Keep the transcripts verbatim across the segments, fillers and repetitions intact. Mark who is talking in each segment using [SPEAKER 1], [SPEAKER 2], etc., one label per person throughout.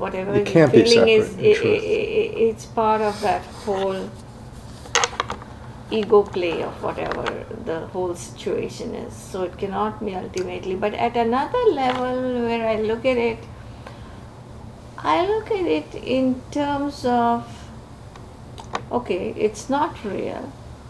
[SPEAKER 1] whatever
[SPEAKER 2] It
[SPEAKER 1] you're
[SPEAKER 2] can't be
[SPEAKER 1] feeling is
[SPEAKER 2] separate, in
[SPEAKER 1] I,
[SPEAKER 2] truth.
[SPEAKER 1] I, I, it's part of that whole ego play of whatever the whole situation is. So it cannot be ultimately. But at another level where I look at it, I look at it in terms of, okay, it's not real,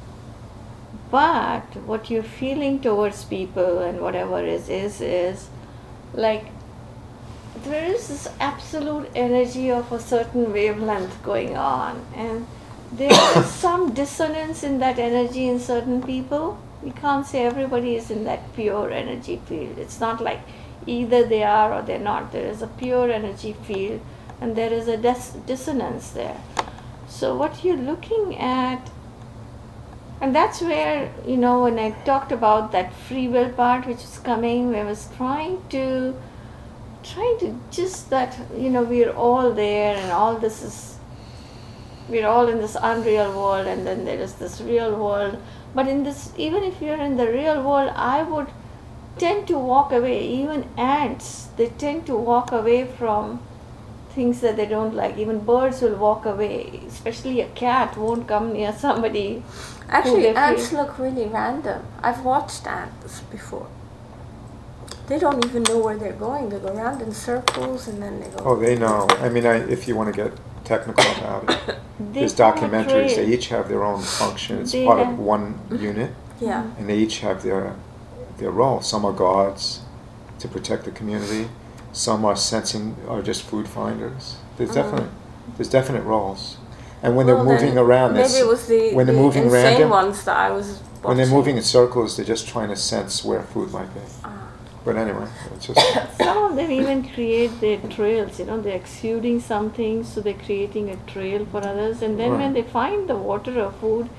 [SPEAKER 1] but what you're feeling towards people and whatever is is is like there is this absolute energy of a certain wavelength going on, and there is some dissonance in that energy in certain people. We can't say everybody is in that pure energy field. It's not like either they are or they're not. There is a pure energy field and there is a dis- dissonance there. So what you're looking at, and that's where, you know, when I talked about that free will part which is coming, I was trying to trying to just that, you know, we're all there and all this is, we're all in this unreal world and then there is this real world. But in this, even if you're in the real world, I would tend to walk away. Even ants, they tend to walk away from things that they don't like. Even birds will walk away, especially a cat won't come near somebody.
[SPEAKER 3] Actually, ants look really random. I've watched ants before. They don't even know where they're going. They go around in circles and then they go.
[SPEAKER 2] Oh, they know. I mean, I, if you want to get technical about it,
[SPEAKER 1] They
[SPEAKER 2] there's
[SPEAKER 1] have a
[SPEAKER 2] documentaries.
[SPEAKER 1] trail.
[SPEAKER 2] They each have their own function. It's
[SPEAKER 1] They
[SPEAKER 2] part
[SPEAKER 1] have-
[SPEAKER 2] of one unit,
[SPEAKER 3] Yeah.
[SPEAKER 2] and they each have their their role. Some are guards to protect the community. Some are sensing, are just food finders. There's
[SPEAKER 3] Mhm.
[SPEAKER 2] definite there's definite roles. And when
[SPEAKER 3] Well,
[SPEAKER 2] they're moving
[SPEAKER 3] then
[SPEAKER 2] around,
[SPEAKER 3] maybe
[SPEAKER 2] that's-
[SPEAKER 3] it was the,
[SPEAKER 2] when they're
[SPEAKER 3] the
[SPEAKER 2] moving
[SPEAKER 3] insane
[SPEAKER 2] random,
[SPEAKER 3] ones that I was watching.
[SPEAKER 2] when they're moving in circles, they're just trying to sense where food might be.
[SPEAKER 3] Ah.
[SPEAKER 2] But anyway, it's just
[SPEAKER 1] Some of them even create their trails, you know, they're exuding something, so they're creating a trail for others. And then when
[SPEAKER 2] Right.
[SPEAKER 1] they find the water or food,